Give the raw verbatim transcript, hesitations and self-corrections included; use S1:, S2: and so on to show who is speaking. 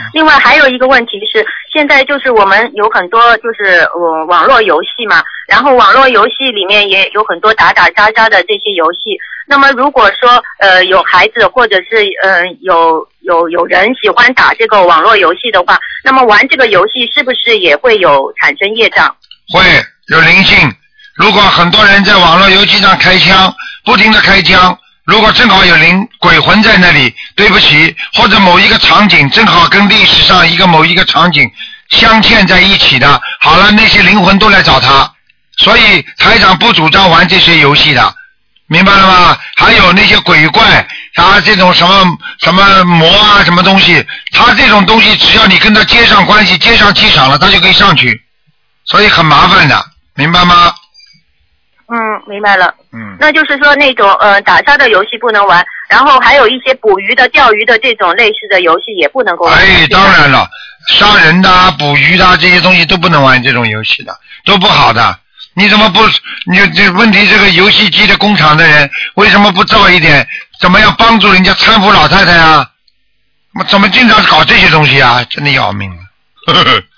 S1: 另外还有一个问题是，现在就是我们有很多就是呃网络游戏嘛，然后网络游戏里面也有很多打打杀杀的这些游戏。那么如果说呃有孩子或者是呃有有有人喜欢打这个网络游戏的话，那么玩这个游戏是不是也会有产生业障？
S2: 会有灵性。如果很多人在网络游戏上开枪，不停的开枪，如果正好有灵鬼魂在那里，对不起，或者某一个场景正好跟历史上一个某一个场景镶嵌在一起的，好了，那些灵魂都来找他，所以台长不主张玩这些游戏的，明白了吗？还有那些鬼怪啊，这种什么什么魔啊，什么东西，他这种东西只要你跟他接上关系，接上气场了，他就可以上去，所以很麻烦的，明白吗？
S1: 嗯，明白了。
S2: 嗯，
S1: 那就是说那种呃打杀的游戏不能玩，然后还有一些捕鱼的、钓鱼的这种类似的游戏也不能够玩。
S2: 哎，当然了，杀人的、捕鱼的这些东西都不能玩这种游戏的，都不好的。你怎么不？你这问题，这个游戏机的工厂的人为什么不造一点？怎么样帮助人家搀扶老太太啊？怎么经常搞这些东西啊？真的要命了。呵呵